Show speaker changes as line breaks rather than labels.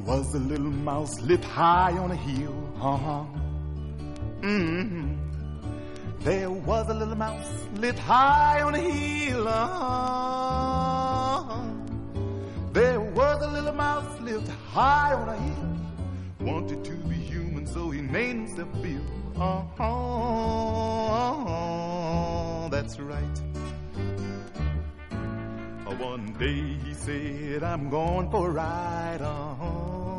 was a little mouse lived high on a hill. Mm-hmm. There was a little mouse lived high on a hill. There was a little mouse lived high on a hill. Wanted to be human, so he named himself Bill. That's right. One day he said, I'm going for a ride.